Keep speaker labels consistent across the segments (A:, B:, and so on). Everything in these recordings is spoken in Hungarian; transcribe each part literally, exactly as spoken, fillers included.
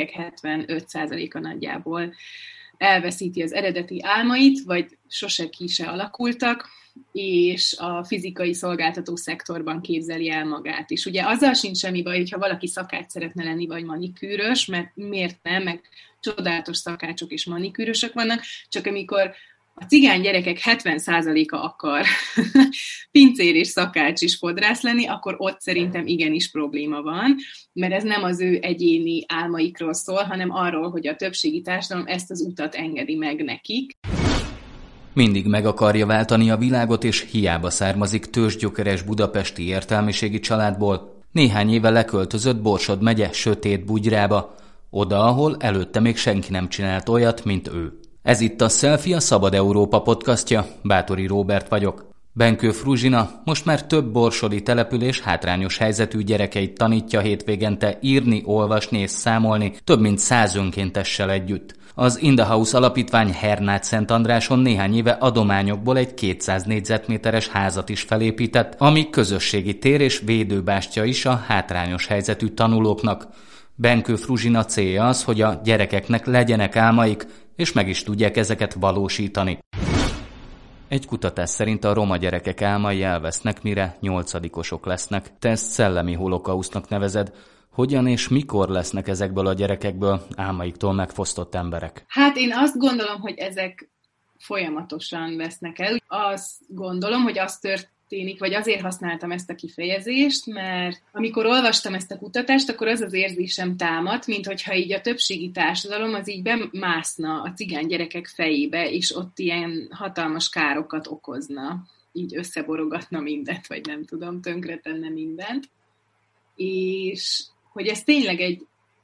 A: gyerekek hetvenöt százaléka nagyjából elveszíti az eredeti álmait, vagy sose ki se alakultak, és a fizikai szolgáltató szektorban képzeli el magát is. Ugye azzal sincs semmi baj, hogyha valaki szakács szeretne lenni, vagy manikűrös, mert miért nem, meg csodálatos szakácsok és manikűrösök vannak, csak amikor a cigány gyerekek hetven százaléka akar pincér és szakács is fodrász lenni, akkor ott szerintem igenis probléma van, mert ez nem az ő egyéni álmaikról szól, hanem arról, hogy a többségi társadalom ezt az utat engedi meg nekik.
B: Mindig meg akarja váltani a világot, és hiába származik tőzsgyökeres budapesti értelmiségi családból. Néhány éve leköltözött Borsod megye Sötét Bugyrába, oda, ahol előtte még senki nem csinált olyat, mint ő. Ez itt a Selfie, a Szabad Európa podcastja, Báthori Róbert vagyok. Benkő Fruzsina most már több borsodi település hátrányos helyzetű gyerekeit tanítja hétvégente írni, olvasni és számolni, több mint száz önkéntessel együtt. Az In the House alapítvány Hernád-Szentandráson néhány éve adományokból egy kétszáz négyzetméteres házat is felépített, ami közösségi tér és védőbástya is a hátrányos helyzetű tanulóknak. Benkő Fruzsina célja az, hogy a gyerekeknek legyenek álmaik, és meg is tudják ezeket valósítani. Egy kutatás szerint a roma gyerekek álmai elvesznek, mire nyolcadikosok lesznek. Te ezt szellemi holokausztnak nevezed. Hogyan és mikor lesznek ezekből a gyerekekből álmaiktól megfosztott emberek?
A: Hát én azt gondolom, hogy ezek folyamatosan vesznek el. Azt gondolom, hogy az történik, vagy azért használtam ezt a kifejezést, mert amikor olvastam ezt a kutatást, akkor az az érzésem támadt, mint hogyha így a többségi társadalom az így bemászna a cigány gyerekek fejébe, és ott ilyen hatalmas károkat okozna, így összeborogatna mindent, vagy nem tudom, tönkretenne mindent. És hogy ez tényleg egy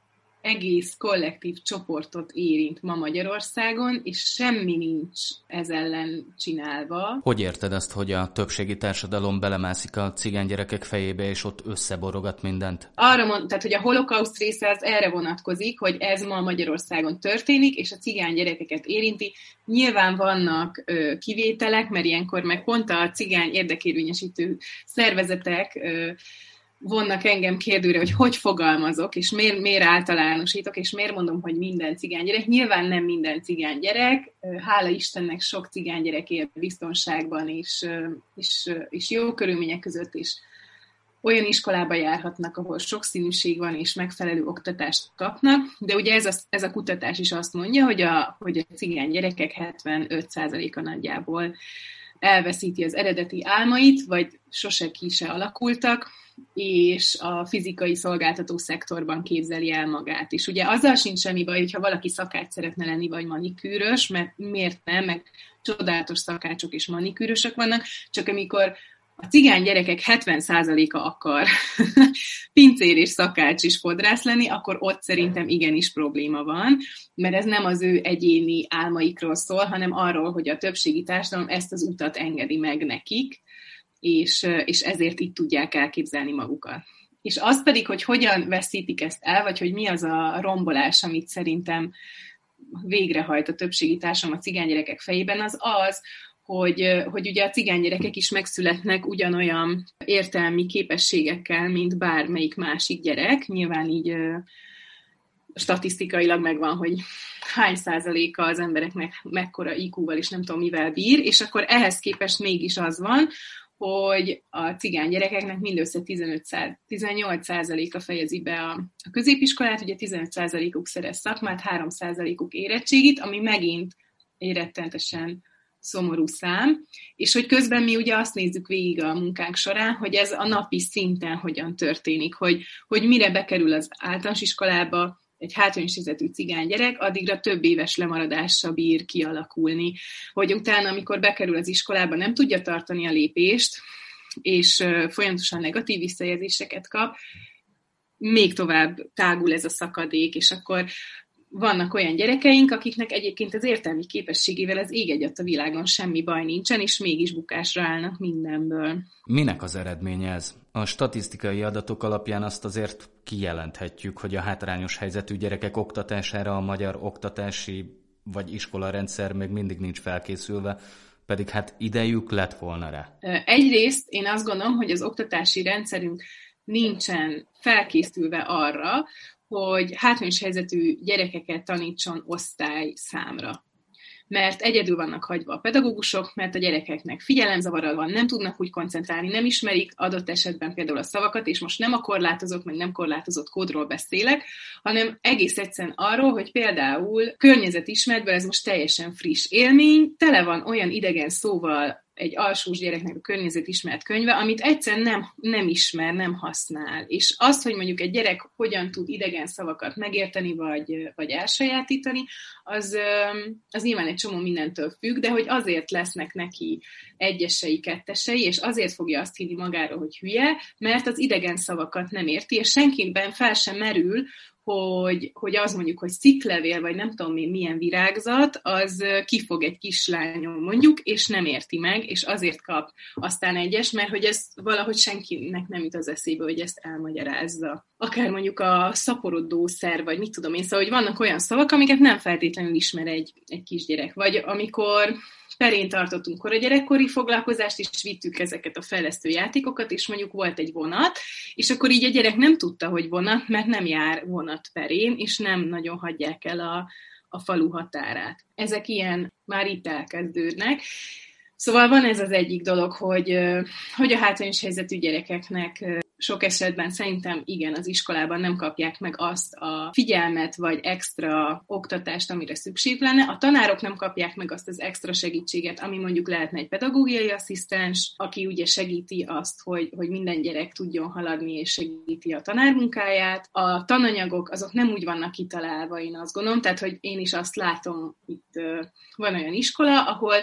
A: egész kollektív csoportot érint ma Magyarországon, és semmi nincs ez ellen csinálva.
B: Hogy érted azt, hogy a többségi társadalom belemászik a cigány gyerekek fejébe, és ott összeborogat mindent?
A: Arra mond, tehát, hogy a holokauszt része az erre vonatkozik, hogy ez ma Magyarországon történik, és a cigány gyerekeket érinti. Nyilván vannak ö, kivételek, mert ilyenkor meg pont a cigány érdekérvényesítő szervezetek ö, vonnak engem kérdőre, hogy hogy fogalmazok, és miért, miért általánosítok, és miért mondom, hogy minden cigánygyerek. Nyilván nem minden cigánygyerek, hála Istennek sok cigánygyerek él biztonságban, és, és, és jó körülmények között is olyan iskolába járhatnak, ahol sokszínűség van, és megfelelő oktatást kapnak, de ugye ez a, ez a kutatás is azt mondja, hogy a, hogy a cigánygyerekek hetvenöt százaléka nagyjából elveszíti az eredeti álmait, vagy sose ki se alakultak, és a fizikai szolgáltató szektorban képzeli el magát is. Ugye azzal sincs semmi baj, hogyha valaki szakács szeretne lenni, vagy manikűrös, mert miért nem, meg csodálatos szakácsok és manikűrösök vannak, csak amikor a cigány gyerekek hetven százaléka akar pincér és szakács is fodrász lenni, akkor ott szerintem igenis probléma van, mert ez nem az ő egyéni álmaikról szól, hanem arról, hogy a többségi társadalom ezt az utat engedi meg nekik, és, és ezért így tudják elképzelni magukat. És az pedig, hogy hogyan veszítik ezt el, vagy hogy mi az a rombolás, amit szerintem végrehajt a többségi társadalom a cigánygyerekek fejében, az az, hogy, hogy ugye a cigánygyerekek is megszületnek ugyanolyan értelmi képességekkel, mint bármelyik másik gyerek. Nyilván így statisztikailag megvan, hogy hány százaléka az embereknek mekkora í kúval és nem tudom mivel bír, és akkor ehhez képest mégis az van, hogy a cigány gyerekeknek mindössze tizennyolc százaléka fejezi be a, a középiskolát, ugye tizenöt százalékuk szerez szakmát, három százalékuk érettségit, ami megint egy rettentesen szomorú szám, és hogy közben mi ugye azt nézzük végig a munkánk során, hogy ez a napi szinten hogyan történik, hogy, hogy mire bekerül az általános iskolába egy hátrányos helyzetű cigány gyerek, addigra több éves lemaradással bír kialakulni, hogy utána, amikor bekerül az iskolába, nem tudja tartani a lépést, és folyamatosan negatív visszajelzéseket kap, még tovább tágul ez a szakadék, és akkor vannak olyan gyerekeink, akiknek egyébként az értelmi képességével az ég egyet a világon semmi baj nincsen, és mégis bukásra állnak mindenből.
B: Minek az eredménye ez? A statisztikai adatok alapján azt azért kijelenthetjük, hogy a hátrányos helyzetű gyerekek oktatására a magyar oktatási vagy iskolarendszer még mindig nincs felkészülve, pedig hát idejük lett volna rá.
A: Egyrészt én azt gondolom, hogy az oktatási rendszerünk nincsen felkészülve arra, hogy hátrányos helyzetű gyerekeket tanítson osztályszámra. Mert egyedül vannak hagyva a pedagógusok, mert a gyerekeknek figyelemzavara van, nem tudnak úgy koncentrálni, nem ismerik adott esetben például a szavakat, és most nem a korlátozott, meg nem korlátozott kódról beszélek, hanem egész egyszerűen arról, hogy például környezetismeretben ez most teljesen friss élmény, tele van olyan idegen szóval egy alsós gyereknek a környezetismeret könyve, amit egyszerűen nem, nem ismer, nem használ. És az, hogy mondjuk egy gyerek hogyan tud idegen szavakat megérteni, vagy, vagy elsajátítani, az, az nyilván egy csomó mindentől függ, de hogy azért lesznek neki egyesei, kettesei, és azért fogja azt hinni magáról, hogy hülye, mert az idegen szavakat nem érti, és senkiben fel sem merül, hogy, hogy az mondjuk, hogy sziklevél, vagy nem tudom én milyen virágzat, az kifog egy kislányon mondjuk, és nem érti meg, és azért kap aztán egyes, mert hogy ez valahogy senkinek nem jut az eszébe, hogy ezt elmagyarázza. Akár mondjuk a szaporodószer, vagy mit tudom én, szóval, hogy vannak olyan szavak, amiket nem feltétlenül ismer egy, egy kisgyerek. Vagy amikor terén tartottunk kora gyerekkori foglalkozást, és vittük ezeket a fejlesztő játékokat, és mondjuk volt egy vonat, és akkor így a gyerek nem tudta, hogy vonat, mert nem jár vonat perén, és nem nagyon hagyják el a, a falu határát. Ezek ilyen már itt elkezdődnek. Szóval van ez az egyik dolog, hogy, hogy a hátrányos helyzetű gyerekeknek sok esetben szerintem igen, az iskolában nem kapják meg azt a figyelmet, vagy extra oktatást, amire szükség lenne. A tanárok nem kapják meg azt az extra segítséget, ami mondjuk lehetne egy pedagógiai asszisztens, aki ugye segíti azt, hogy, hogy minden gyerek tudjon haladni, és segíti a tanármunkáját. A tananyagok azok nem úgy vannak kitalálva, én azt gondolom, tehát hogy én is azt látom, itt van olyan iskola, ahol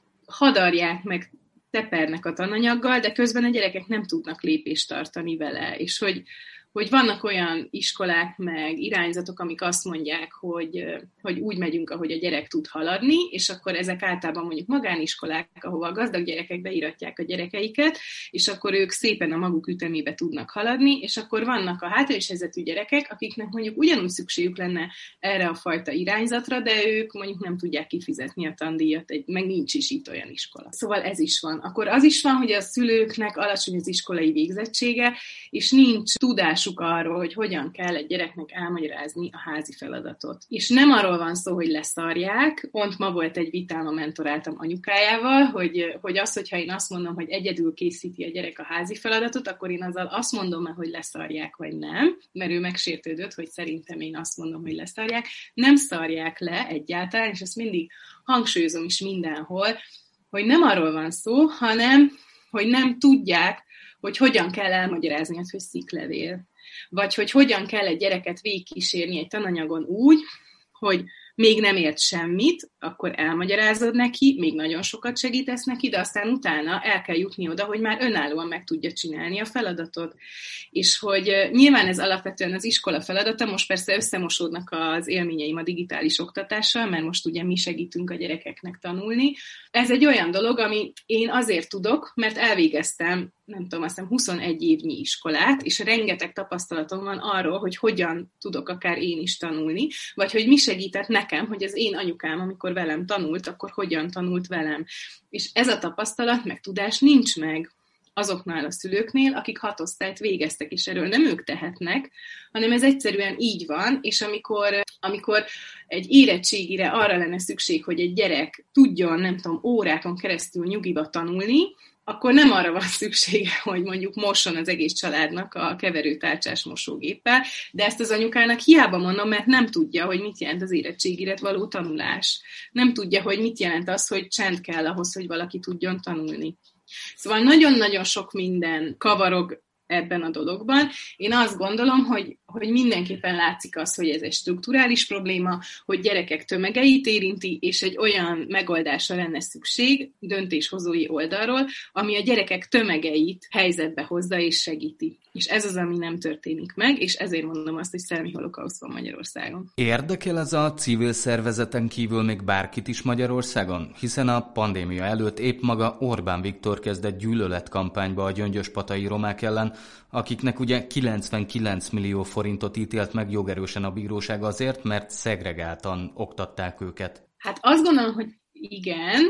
A: hadarják meg, tepernek a tananyaggal, de közben a gyerekek nem tudnak lépést tartani vele, és hogy, hogy vannak olyan iskolák meg irányzatok, amik azt mondják, hogy, hogy úgy megyünk, ahogy a gyerek tud haladni, és akkor ezek általában mondjuk magániskolák, ahova a gazdag gyerekek beíratják a gyerekeiket, és akkor ők szépen a maguk ütemébe tudnak haladni, és akkor vannak a hátrányos helyzetű gyerekek, akiknek mondjuk ugyanúgy szükségük lenne erre a fajta irányzatra, de ők mondjuk nem tudják kifizetni a tandíjat, egy, meg nincs is itt olyan iskola. Szóval ez is van. Akkor az is van, hogy a szülőknek alacsony az iskolai végzettsége, és nincs tudás arról, hogy hogyan kell egy gyereknek elmagyarázni a házi feladatot. És nem arról van szó, hogy leszarják, pont ma volt egy vitám, a mentoráltam anyukájával, hogy, hogy az, hogyha én azt mondom, hogy egyedül készíti a gyerek a házi feladatot, akkor én azzal azt mondom, hogy leszarják, vagy nem, mert ő megsértődött, hogy szerintem én azt mondom, hogy leszarják. Nem szarják le egyáltalán, és ezt mindig hangsúlyozom is mindenhol, hogy nem arról van szó, hanem, hogy nem tudják, hogy hogyan kell elmagyarázni azt, hogy sziklevél. Vagy hogy hogyan kell egy gyereket végigkísérni egy tananyagon úgy, hogy még nem ért semmit, akkor elmagyarázod neki, még nagyon sokat segítesz neki, de aztán utána el kell jutni oda, hogy már önállóan meg tudja csinálni a feladatot. És hogy nyilván ez alapvetően az iskola feladata, most persze összemosódnak az élményeim a digitális oktatással, mert most ugye mi segítünk a gyerekeknek tanulni. Ez egy olyan dolog, ami én azért tudok, mert elvégeztem, nem tudom, azt hiszem huszonegy évnyi iskolát, és rengeteg tapasztalatom van arról, hogy hogyan tudok akár én is tanulni, vagy hogy mi segített nekem, hogy az én anyukám, amikor velem tanult, akkor hogyan tanult velem. És ez a tapasztalat, meg tudás nincs meg azoknál a szülőknél, akik hat osztályt végeztek, és erről nem ők tehetnek, hanem ez egyszerűen így van, és amikor, amikor egy érettségire arra lenne szükség, hogy egy gyerek tudjon, nem tudom, órákon keresztül nyugiba tanulni, akkor nem arra van szüksége, hogy mondjuk mosson az egész családnak a keverőtálcsás mosógéppel, de ezt az anyukának hiába mondom, mert nem tudja, hogy mit jelent az érettségire való tanulás. Nem tudja, hogy mit jelent az, hogy csend kell ahhoz, hogy valaki tudjon tanulni. Szóval nagyon-nagyon sok minden kavarog ebben a dologban. Én azt gondolom, hogy, hogy mindenképpen látszik az, hogy ez egy strukturális probléma, hogy gyerekek tömegeit érinti, és egy olyan megoldásra lenne szükség döntéshozói oldalról, ami a gyerekek tömegeit helyzetbe hozza és segíti. És ez az, ami nem történik meg, és ezért mondom azt, hogy szellemi holokauszt van Magyarországon.
B: Érdekel ez a civil szervezeten kívül még bárkit is Magyarországon? Hiszen a pandémia előtt épp maga Orbán Viktor kezdett gyűlöletkampányba a gyöngyöspatai romák ellen, akiknek ugye kilencvenkilenc millió forintot ítélt meg jogerősen a bíróság azért, mert szegregáltan oktatták őket.
A: Hát azt gondolom, hogy igen.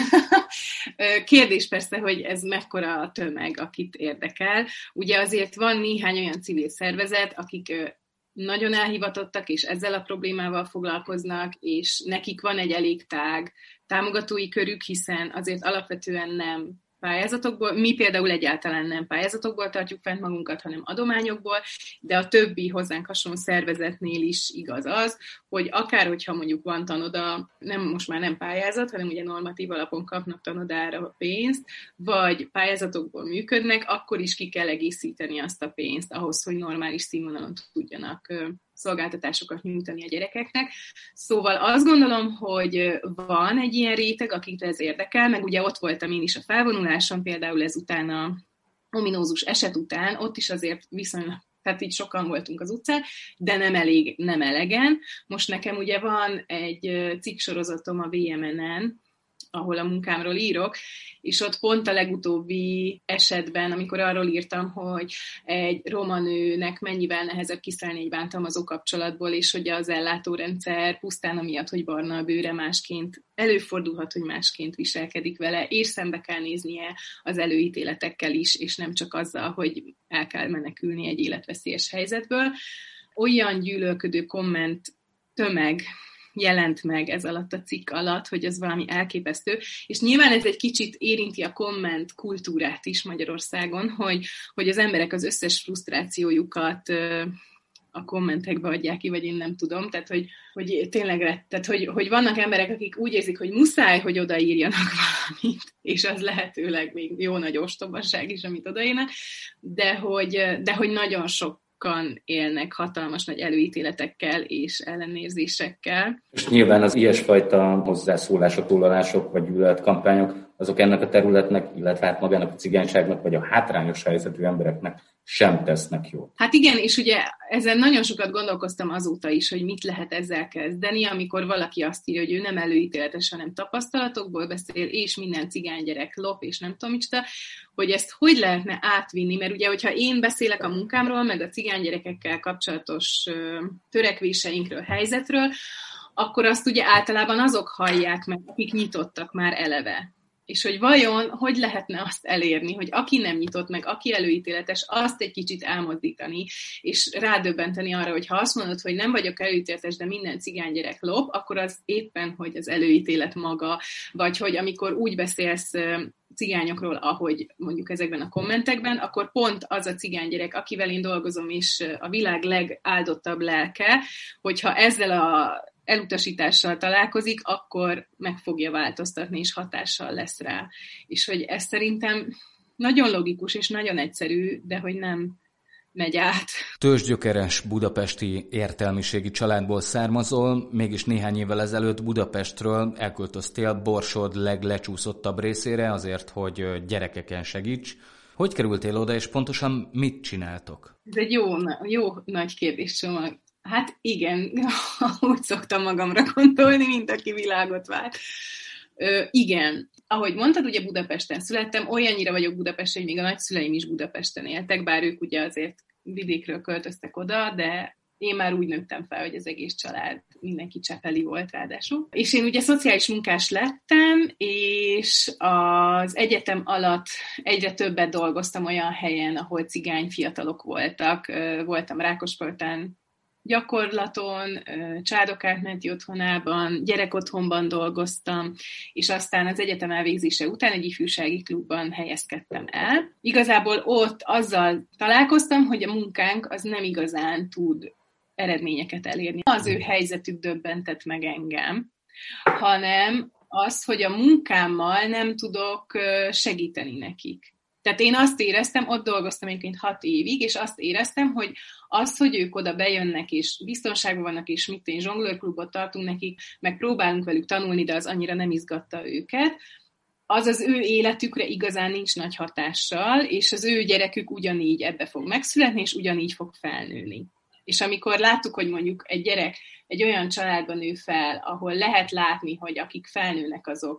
A: Kérdés persze, hogy ez mekkora a tömeg, akit érdekel. Ugye azért van néhány olyan civil szervezet, akik nagyon elhivatottak, és ezzel a problémával foglalkoznak, és nekik van egy elég tág támogatói körük, hiszen azért alapvetően nem pályázatokból, mi például egyáltalán nem pályázatokból tartjuk fent magunkat, hanem adományokból, de a többi hozzánk hasonló szervezetnél is igaz az, hogy akár, hogyha mondjuk van tanoda, nem, most már nem pályázat, hanem ugye normatív alapon kapnak tanodára pénzt, vagy pályázatokból működnek, akkor is ki kell egészíteni azt a pénzt ahhoz, hogy normális színvonalon tudjanak szolgáltatásokat nyújtani a gyerekeknek. Szóval azt gondolom, hogy van egy ilyen réteg, akikre ez érdekel, meg ugye ott voltam én is a felvonuláson, például ezután a ominózus eset után, ott is azért viszonylag, tehát így sokan voltunk az utcán, de nem elég, nem elegen. Most nekem ugye van egy cikksorozatom a vé em en-en, ahol a munkámról írok, és ott pont a legutóbbi esetben, amikor arról írtam, hogy egy roma nőnek mennyivel nehezebb kiszállni egy bántalmazó kapcsolatból, és hogy az ellátórendszer pusztán amiatt, hogy barna a bőre, másként előfordulhat, hogy másként viselkedik vele, és szembe kell néznie az előítéletekkel is, és nem csak azzal, hogy el kell menekülni egy életveszélyes helyzetből. Olyan gyűlölködő komment tömeg jelent meg ez alatt a cikk alatt, hogy ez valami elképesztő, és nyilván ez egy kicsit érinti a komment kultúrát is Magyarországon, hogy, hogy az emberek az összes frusztrációjukat a kommentekbe adják ki, vagy én nem tudom, tehát hogy, hogy tényleg, tehát hogy, hogy vannak emberek, akik úgy érzik, hogy muszáj, hogy odaírjanak valamit, és az lehetőleg még jó nagy ostobaság is, amit odaírnak, de hogy, de hogy nagyon sok élnek hatalmas nagy előítéletekkel és ellenérzésekkel.
C: És nyilván az ilyesfajta hozzászólások, túlolások vagy gyűlöletkampányok, azok ennek a területnek, illetve hát magának a cigányságnak, vagy a hátrányos helyzetű embereknek sem tesznek jót.
A: Hát igen, és ugye ezen nagyon sokat gondolkoztam azóta is, hogy mit lehet ezzel kezdeni, amikor valaki azt írja, hogy ő nem előítéletes, hanem tapasztalatokból beszél, és minden cigánygyerek lop, és nem tudom micsoda, hogy ezt hogy lehetne átvinni, mert ugye, hogyha én beszélek a munkámról, meg a cigánygyerekekkel kapcsolatos törekvéseinkről, helyzetről, akkor azt ugye általában azok hallják meg, akik nyitottak már eleve. És hogy vajon, hogy lehetne azt elérni, hogy aki nem nyitott meg, aki előítéletes, azt egy kicsit elmozdítani, és rádöbbenteni arra, hogy ha azt mondod, hogy nem vagyok előítéletes, de minden cigánygyerek lop, akkor az éppen, hogy az előítélet maga, vagy hogy amikor úgy beszélsz cigányokról, ahogy mondjuk ezekben a kommentekben, akkor pont az a cigánygyerek, akivel én dolgozom, és a világ legáldottabb lelke, hogyha ezzel a elutasítással találkozik, akkor meg fogja változtatni, és hatással lesz rá. És hogy ez szerintem nagyon logikus, és nagyon egyszerű, de hogy nem megy át.
B: Tőzsgyökeres budapesti értelmiségi családból származol, mégis néhány évvel ezelőtt Budapestről elköltöztél Borsod leglecsúszottabb részére azért, hogy gyerekeken segíts. Hogy kerültél oda, és pontosan mit csináltok?
A: Ez egy jó, jó nagy kérdéscsomag. Hát igen, úgy szoktam magamra gondolni, mint aki világot vált. Ö, igen, ahogy mondtad, ugye Budapesten születtem, olyannyira vagyok Budapesten, hogy még a nagyszüleim is Budapesten éltek, bár ők ugye azért vidékről költöztek oda, de én már úgy nőttem fel, hogy az egész család, mindenki csepeli volt ráadásul. És én ugye szociális munkás lettem, és az egyetem alatt egyre többet dolgoztam olyan helyen, ahol cigány fiatalok voltak. Voltam Rákospalotán gyakorlaton, Csádok átmeneti otthonában, gyerekotthonban dolgoztam, és aztán az egyetem elvégzése után egy ifjúsági klubban helyezkedtem el. Igazából ott azzal találkoztam, hogy a munkánk az nem igazán tud eredményeket elérni. Az ő helyzetük döbbentett meg engem, hanem az, hogy a munkámmal nem tudok segíteni nekik. Tehát én azt éreztem, ott dolgoztam egyébként hat évig, és azt éreztem, hogy az, hogy ők oda bejönnek, és biztonságban vannak, és mit én zsonglőrklubot tartunk nekik, meg próbálunk velük tanulni, de az annyira nem izgatta őket, az az ő életükre igazán nincs nagy hatással, és az ő gyerekük ugyanígy ebbe fog megszületni, és ugyanígy fog felnőni. És amikor láttuk, hogy mondjuk egy gyerek egy olyan családban nő fel, ahol lehet látni, hogy akik felnőnek, azok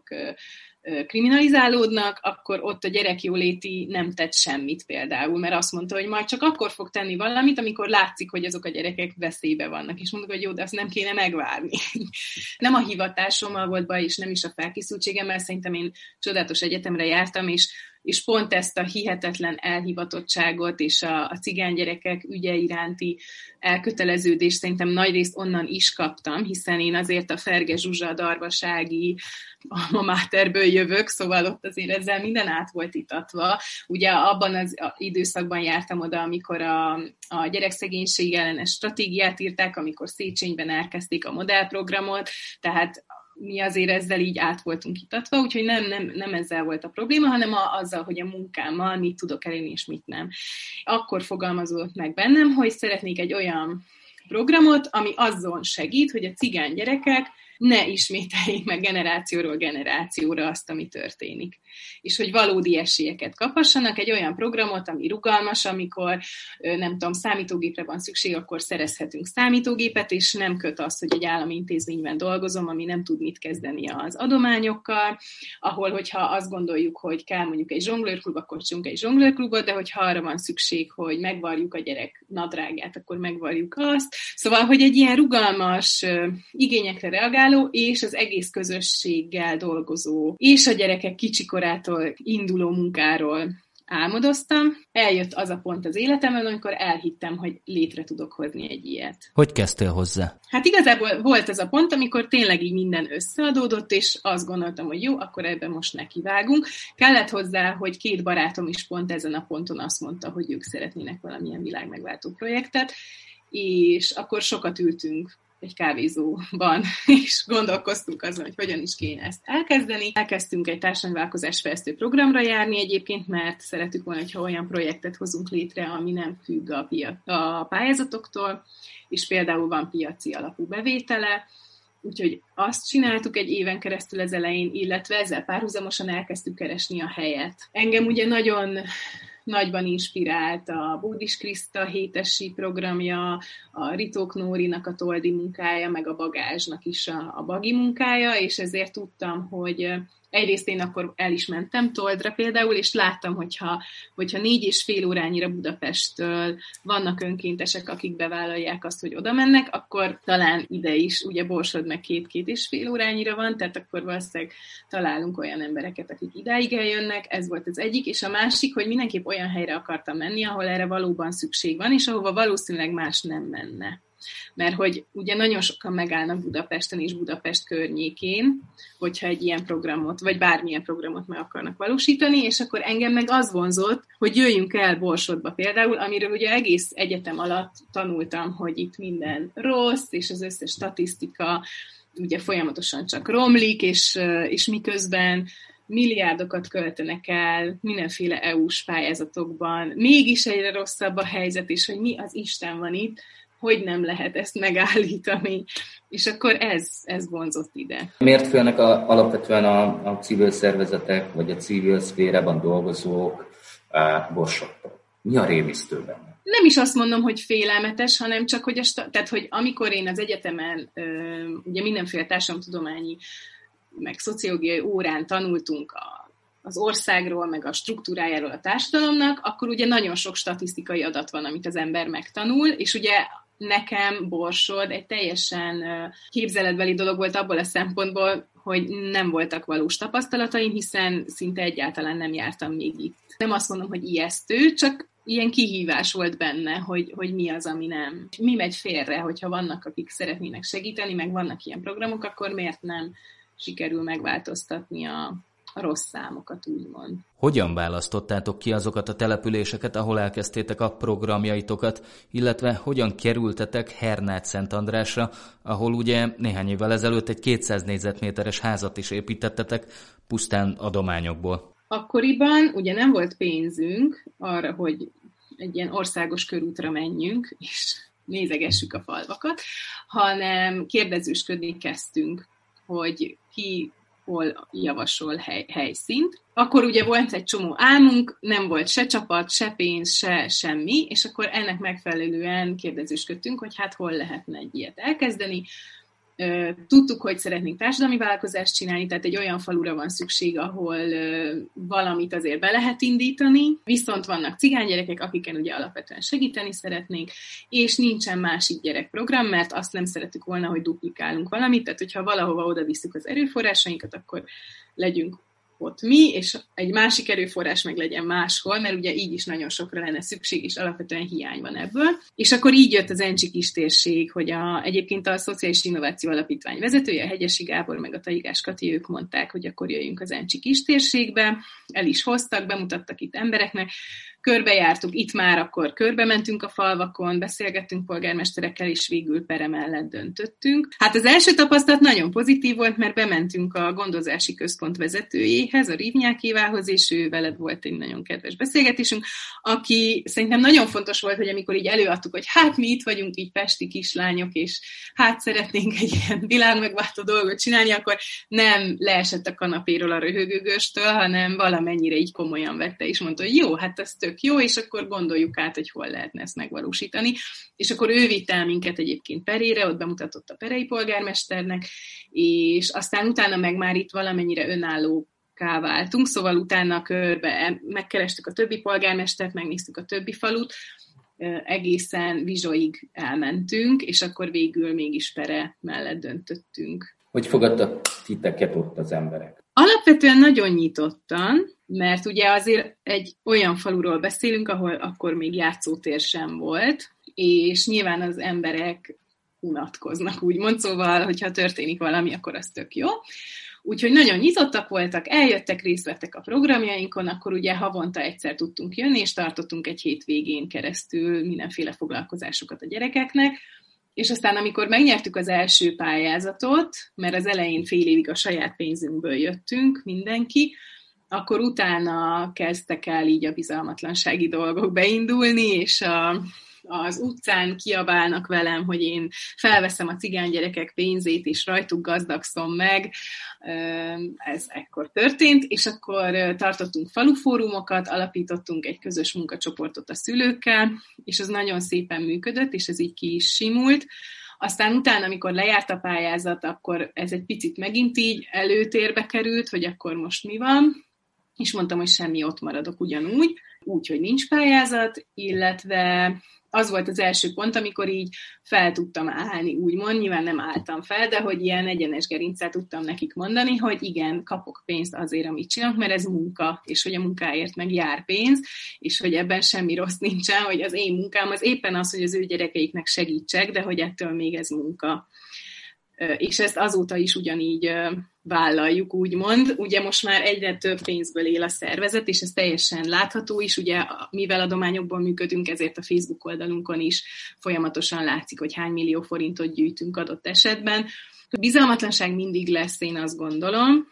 A: kriminalizálódnak, akkor ott a gyerekjóléti nem tett semmit például, mert azt mondta, hogy majd csak akkor fog tenni valamit, amikor látszik, hogy azok a gyerekek veszélybe vannak. És mondtuk, hogy jó, de azt nem kéne megvárni. Nem a hivatásommal volt baj, és nem is a felkészültségemmel, szerintem én csodálatos egyetemre jártam, és és pont ezt a hihetetlen elhivatottságot és a, a cigány gyerekek ügye iránti elköteleződést szerintem nagyrészt onnan is kaptam, hiszen én azért a Ferge Zsuzsa darvasági alma máterből jövök, szóval ott azért ezzel minden át volt itatva. Ugye abban az időszakban jártam oda, amikor a, a gyerekszegénység ellenes stratégiát írták, amikor Széchenyben elkezdték a modellprogramot, tehát mi azért ezzel így át voltunk itatva, úgyhogy nem, nem, nem ezzel volt a probléma, hanem a, azzal, hogy a munkámmal mit tudok elérni, és mit nem. Akkor fogalmazódott meg bennem, hogy szeretnék egy olyan programot, ami azon segít, hogy a cigány gyerekek ne ismételjék meg generációról generációra azt, ami történik. És hogy valódi esélyeket kaphassanak, egy olyan programot, ami rugalmas, amikor nem tudom, számítógépre van szükség, akkor szerezhetünk számítógépet, és nem köt az, hogy egy állami intézményben dolgozom, ami nem tud mit kezdeni az adományokkal, ahol, hogyha azt gondoljuk, hogy kell mondjuk egy zsonglőrklub, akkor csinálunk egy zsonglőrklubot, de hogyha arra van szükség, hogy megvarjuk a gyerek nadrágját, akkor megvarjuk azt. Szóval, hogy egy ilyen rugalmas igényekre reagál, és az egész közösséggel dolgozó, és a gyerekek kicsikorától induló munkáról álmodoztam. Eljött az a pont az életemben, amikor elhittem, hogy létre tudok hozni egy ilyet.
B: Hogy kezdtél hozzá?
A: Hát igazából volt ez a pont, amikor tényleg így minden összeadódott, és azt gondoltam, hogy jó, akkor ebben most nekivágunk. Kellett hozzá, hogy két barátom is pont ezen a ponton azt mondta, hogy ők szeretnének valamilyen világmegváltó projektet, és akkor sokat ültünk egy kávézóban, és gondolkoztunk azon, hogy hogyan is kéne ezt elkezdeni. Elkezdtünk egy társadalmi változásfejlesztő programra járni egyébként, mert szeretük volna, hogyha olyan projektet hozunk létre, ami nem függ a, pia- a pályázatoktól, és például van piaci alapú bevétele, úgyhogy azt csináltuk egy éven keresztül az elején, illetve ezzel párhuzamosan elkezdtük keresni a helyet. Engem ugye nagyon nagyban inspirált a Bódis Kriszta hétesi programja, a Ritók Nórinak a toldi munkája, meg a Bagázsnak is a, a bagi munkája, és ezért tudtam, hogy egyrészt én akkor el is mentem Toldra például, és láttam, hogyha, hogyha négy és fél órányira Budapesttől vannak önkéntesek, akik bevállalják azt, hogy oda mennek, akkor talán ide is, ugye Borsod meg két-két és fél órányira van, tehát akkor valószínűleg találunk olyan embereket, akik idáig eljönnek, ez volt az egyik, és a másik, hogy mindenképp olyan helyre akartam menni, ahol erre valóban szükség van, és ahova valószínűleg más nem menne. Mert hogy ugye nagyon sokan megállnak Budapesten és Budapest környékén, hogyha egy ilyen programot, vagy bármilyen programot meg akarnak valósítani, és akkor engem meg az vonzott, hogy jöjjünk el Borsodba például, amiről ugye egész egyetem alatt tanultam, hogy itt minden rossz, és az összes statisztika ugye folyamatosan csak romlik, és, és miközben milliárdokat költenek el mindenféle é u-s pályázatokban, mégis egyre rosszabb a helyzet, és hogy mi az Isten van itt, hogy nem lehet ezt megállítani. És akkor ez, ez vonzott ide.
C: Miért félnek a, alapvetően a, a civil szervezetek, vagy a civil szférában dolgozók Borsodtól? Mi a rémisztő benne?
A: Nem is azt mondom, hogy félelmetes, hanem csak, hogy, a, tehát, hogy amikor én az egyetemen ugye mindenféle társadalomtudományi, meg szociológiai órán tanultunk a az országról, meg a struktúrájáról a társadalomnak, akkor ugye nagyon sok statisztikai adat van, amit az ember megtanul, és ugye nekem Borsod egy teljesen képzeletbeli dolog volt abból a szempontból, hogy nem voltak valós tapasztalataim, hiszen szinte egyáltalán nem jártam még itt. Nem azt mondom, hogy ijesztő, csak ilyen kihívás volt benne, hogy, hogy mi az, ami nem. Mi megy félre, hogyha vannak, akik szeretnének segíteni, meg vannak ilyen programok, akkor miért nem sikerül megváltoztatni a a rossz számokat, úgymond.
B: Hogyan választottátok ki azokat a településeket, ahol elkezdtétek a programjaitokat, illetve hogyan kerültetek Hernád-Szentandrásra, ahol ugye néhány évvel ezelőtt egy kétszáz négyzetméteres házat is építettetek, pusztán adományokból?
A: Akkoriban ugye nem volt pénzünk arra, hogy egy ilyen országos körútra menjünk, és nézegessük a falvakat, hanem kérdezősködni kezdtünk, hogy ki hol javasol hely, helyszínt. Akkor ugye volt egy csomó álmunk, nem volt se csapat, se pénz, se semmi, és akkor ennek megfelelően kérdezősködtünk, hogy hát hol lehetne egy ilyet elkezdeni. Tudtuk, hogy szeretnénk társadalmi vállalkozást csinálni, tehát egy olyan falura van szükség, ahol valamit azért be lehet indítani, viszont vannak cigánygyerekek, akiken ugye alapvetően segíteni szeretnénk, és nincsen másik gyerekprogram, mert azt nem szeretük volna, hogy duplikálunk valamit, tehát hogyha valahova oda visszük az erőforrásainkat, akkor legyünk ott mi, és egy másik erőforrás meg legyen máshol, mert ugye így is nagyon sokra lenne szükség, és alapvetően hiány van ebből. És akkor így jött az Encsi kistérség, hogy a, egyébként a Szociális Innováció Alapítvány vezetője, a Hegyesi Gábor, meg a Taigás Kati, ők mondták, hogy akkor jöjjünk az Encsi kistérségbe, el is hoztak, bemutattak itt embereknek, körbejártuk, itt már akkor körbe mentünk a falvakon, beszélgettünk polgármesterekkel, és végül pere mellett döntöttünk. Hát az első tapasztalat nagyon pozitív volt, mert bementünk a gondozási központ vezetőjéhez, a Rivnyák Évához, és ő veled volt egy nagyon kedves beszélgetésünk, aki szerintem nagyon fontos volt, hogy amikor így előadtuk, hogy hát mi itt vagyunk, így pesti kislányok, és hát szeretnénk egy ilyen világmegváltó dolgot csinálni, akkor nem leesett a kanapéról a röhögőgöstől, hanem valamennyire így komolyan vette, és mondta, hogy jó, hát ez tök jó, és akkor gondoljuk át, hogy hol lehetne ezt megvalósítani. És akkor ő vitt el minket egyébként Perére, ott bemutatott a perei polgármesternek, és aztán utána meg már itt valamennyire önállóká váltunk, szóval utána körbe megkerestük a többi polgármestert, megnéztük a többi falut, egészen Vizsoig elmentünk, és akkor végül mégis Pere mellett döntöttünk.
C: Hogy fogadtak titeket ott az emberek?
A: Alapvetően nagyon nyitottan, mert ugye azért egy olyan faluról beszélünk, ahol akkor még játszótér sem volt, és nyilván az emberek unatkoznak, úgymond, szóval, hogyha történik valami, akkor az tök jó. Úgyhogy nagyon nyitottak voltak, eljöttek, részt vettek a programjainkon, akkor ugye havonta egyszer tudtunk jönni, és tartottunk egy hétvégén keresztül mindenféle foglalkozásokat a gyerekeknek, és aztán, amikor megnyertük az első pályázatot, mert az elején fél évig a saját pénzünkből jöttünk mindenki, akkor utána kezdtek el így a bizalmatlansági dolgok beindulni, és a, az utcán kiabálnak velem, hogy én felveszem a cigány gyerekek pénzét, és rajtuk gazdagszom meg. Ez ekkor történt, és akkor tartottunk falufórumokat, alapítottunk egy közös munkacsoportot a szülőkkel, és az nagyon szépen működött, és ez így ki is simult. Aztán utána, amikor lejárt a pályázat, akkor ez egy picit megint így előtérbe került, hogy akkor most mi van, és mondtam, hogy semmi, ott maradok ugyanúgy, úgy, hogy nincs pályázat, illetve az volt az első pont, amikor így fel tudtam állni, úgymond, nyilván nem álltam fel, de hogy ilyen egyenes gerincet tudtam nekik mondani, hogy igen, kapok pénzt azért, amit csinálok, mert ez munka, és hogy a munkáért meg jár pénz, és hogy ebben semmi rossz nincsen, hogy az én munkám az éppen az, hogy az ő gyerekeiknek segítsek, de hogy ettől még ez munka. És ezt azóta is ugyanígy vállaljuk, úgymond. Ugye most már egyre több pénzből él a szervezet, és ez teljesen látható is. Ugye, mivel adományokból működünk, ezért a Facebook oldalunkon is folyamatosan látszik, hogy hány millió forintot gyűjtünk adott esetben. A bizalmatlanság mindig lesz, én azt gondolom,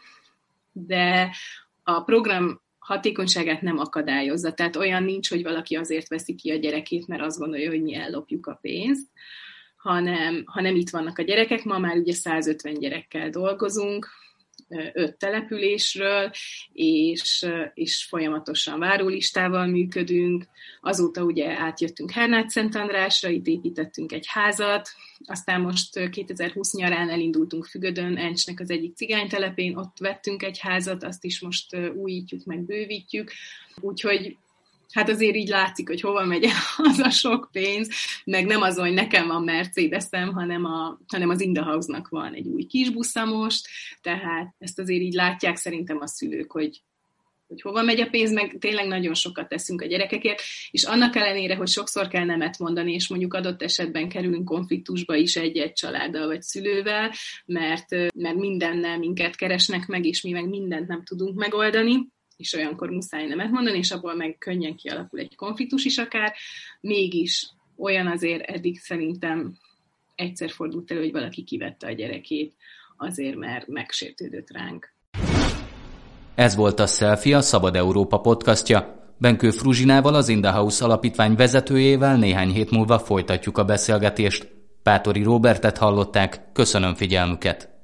A: de a program hatékonyságát nem akadályozza. Tehát olyan nincs, hogy valaki azért veszi ki a gyerekét, mert azt gondolja, hogy mi ellopjuk a pénzt, hanem, hanem itt vannak a gyerekek. Ma már ugye százötven gyerekkel dolgozunk, öt településről, és, és folyamatosan várólistával működünk. Azóta ugye átjöttünk Hernád-Szentandrásra, itt építettünk egy házat, aztán most kétezer-húsz nyarán elindultunk Fügödön, Encsnek az egyik cigánytelepén, ott vettünk egy házat, azt is most újítjuk, meg bővítjük, úgyhogy hát azért így látszik, hogy hova megy az a sok pénz, meg nem az, hogy nekem van Mercedesem, hanem, a, hanem az Indahouse-nak van egy új kisbusza most, tehát ezt azért így látják szerintem a szülők, hogy, hogy hova megy a pénz, meg tényleg nagyon sokat teszünk a gyerekekért, és annak ellenére, hogy sokszor kell nemet mondani, és mondjuk adott esetben kerülünk konfliktusba is egy-egy családdal vagy szülővel, mert, mert mindennel minket keresnek meg, és mi meg mindent nem tudunk megoldani, és olyankor muszáj nemet mondani, és abból meg könnyen kialakul egy konfliktus is akár. Mégis olyan azért eddig szerintem egyszer fordult elő, hogy valaki kivette a gyerekét azért, mert megsértődött ránk.
B: Ez volt a Selfie, a Szabad Európa podcastja. Benkő Fruzsinával, az Indahouse alapítvány vezetőjével néhány hét múlva folytatjuk a beszélgetést. Pátori Róbertet hallották, köszönöm figyelmüket!